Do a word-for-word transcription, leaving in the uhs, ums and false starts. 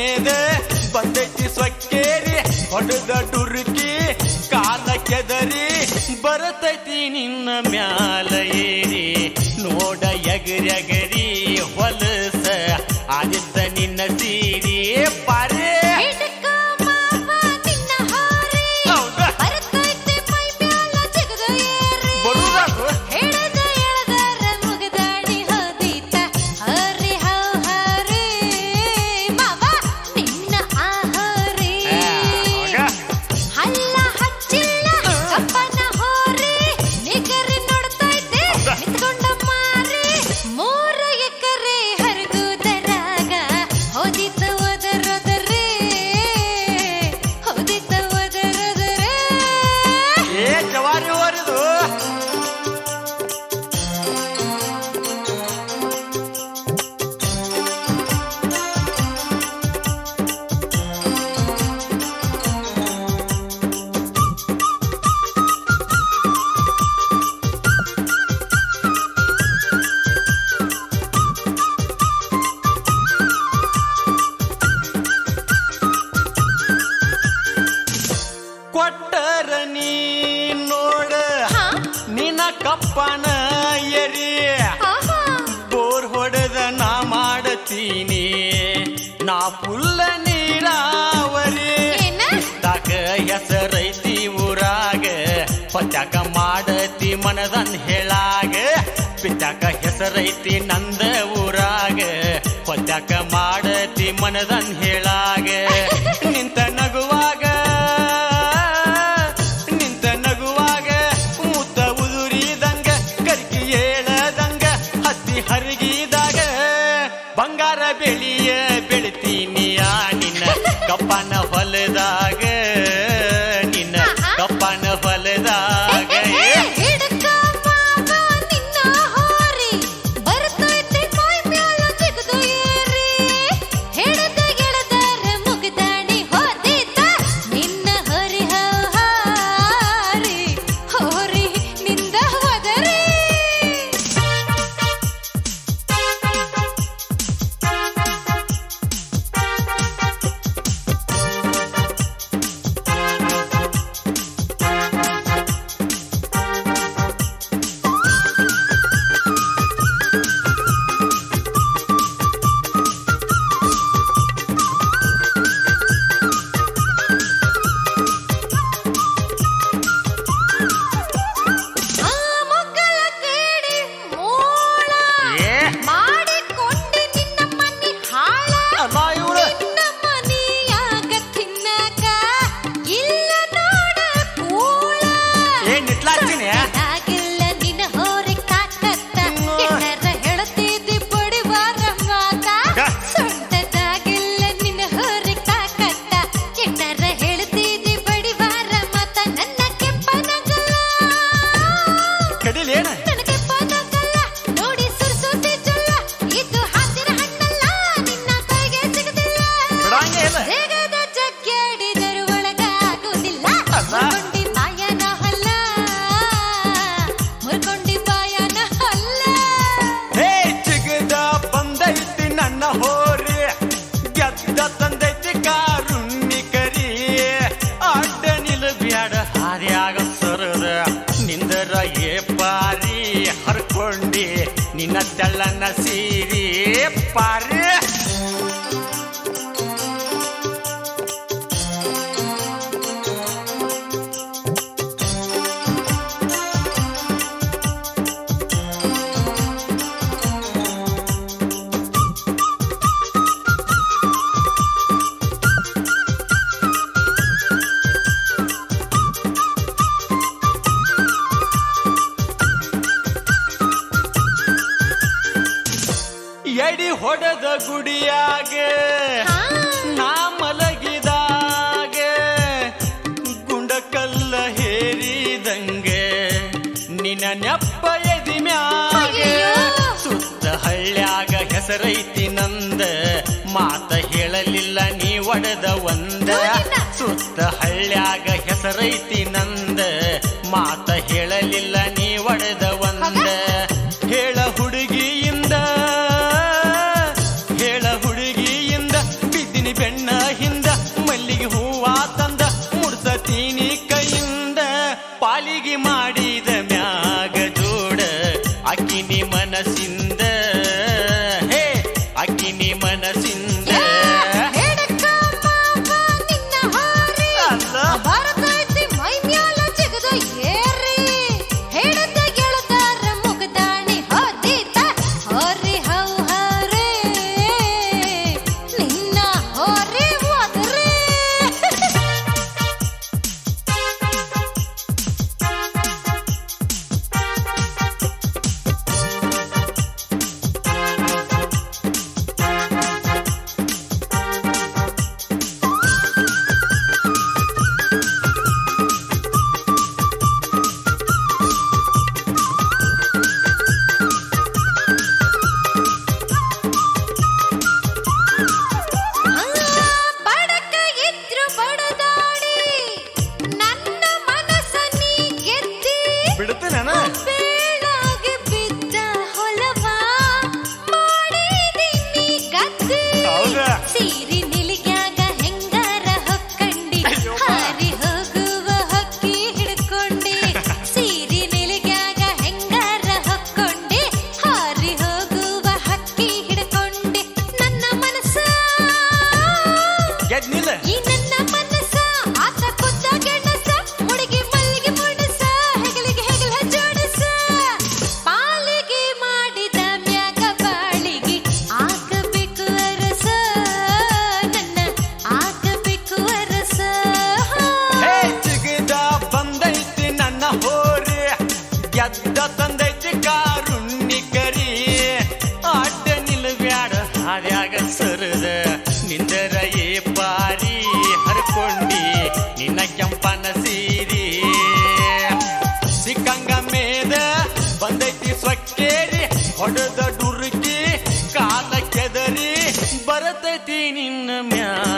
ಮೇದ ಬಂದೈತಿ ಸೊಕ್ಕೇರಿ ಹೊಡೆದ ಟುರ್ಕಿ ಕಾಲ ಕೆದರಿ ಬರತೈತಿ ನಿನ್ನ ಮ್ಯಾಲ ಏರಿ ನೋಡ ಎಗರೆಗರಿ ಹೊಲಸ ಆದಿತ್ತ ನಿನ್ನ ಸೀರಿ ಪಾರೇ ಕಪ್ಪನ ಎರಿ ಬೋರ್ ಹೊಡೆದ ನಾ ಮಾಡತೀನಿ ನಾ ಪುಲ್ಲ ನೀರಾವರಿ ತಾಕ ಹೆಸರೈತಿ ಊರಾಗ ಪತ್ಯಾಕ ಮಾಡತಿ ಮನದನ್ ಹೇಳಾಗ ಪಿತ್ಯಾಕ ಹೆಸರೈತಿ ನಂದ ಊರಾಗ ಪತ್ಯಾಕ ಮಾಡತಿ ಮನದನ್ ಹೇಳಾಗ ನಿಂತ ನಗುವಾಗ ಹರಿಗಿದಾಗ ಬಂಗಾರ ಬೆಳಿಯ ಬೆಳಿತೀನಿಯ ನಿನ್ನ ಕಪ್ಪನ ಹೊಲದಾಗ ನಿನ್ನ ಕಪ್ಪನ ಹೊಲದಾಗ ನಿನ್ನ ತೆಳ್ಳನ ಸೀರಿ ಪಾರಿ ಎಡಿ ಹೊಡೆದ ಗುಡಿಯಾಗ ನಾ ಮಲಗಿದಾಗ ಗುಂಡಕಲ್ಲ ಹೇರಿದಂಗೆ ನಿನ್ನ ನೆಪ್ಪ ಎದಿ ಮ್ಯಾಗ ಸುತ್ತ ಹಳ್ಳ್ಯಾಗ ಹೆಸರೈತಿ ನಂದ ಮಾತ ಹೇಳಲಿಲ್ಲ ನೀ ಒಡೆದ ಒಂದ ಸುತ್ತ ಹಳ್ಳ್ಯಾಗ ಹೆಸರೈತಿ ನಂದ ಮಾತ ಹೇಳಲಿಲ್ಲ ನೀ ಒಡೆದ ಒಂದ ಹೇಳ ಹುಡುಗಿಯಿಂದ ಹೇಳ ಹುಡುಗಿಯಿಂದ ಬಿದ್ದಿನಿ ಬೆಣ್ಣ ಹೌದ ಈ ನನ್ನ ಮನಸ್ಸ ಆತ ಕುದ್ದ ಗೆಣಸ ಮುಡಿಗೆ ಮಲ್ಲಿಗೆ ಮುಡಸ ಹೆಗಲಿಗೆ ಹೆಗಲ ಜೋಡಿಸ ಪಾಲಿಗೆ ಮಾಡಿದ ಮ್ಯಾಗ ಬಾಳಿಗೆ ಆಗಬೇಕು ಅರಸ ನನ್ನ ಆಗಬೇಕು ಅರಸ ಹೇ ಚಿಗದ ಬಂದೈತಿ ನನ್ನ ಹೋರಿ ಗೆದ್ದ ತಂದೈತಿ ಕಾರುಣ್ಣಿಕರಿ ಅಡ್ಡ ನಿಲ್ಬ್ಯಾಡ ಹಾದ್ಯಾಗ ಸರದ ನಿಂದರ ಏ ಪಾರಿ ಹರ್ಕೊಂಡಿ ನಿನ್ನ ಕೆಂಪನ ಸೀರಿ ಸಿಕ್ಕಂಗ ಮೇದ ಬಂದೈತಿ ಸೊಕ್ಕೇರಿ ಹೊಡೆದ ಡುರುಕಿ ಕಾಲ ಕೆದರಿ ಬರತೈತಿ ನಿನ್ನ ಮ್ಯಾ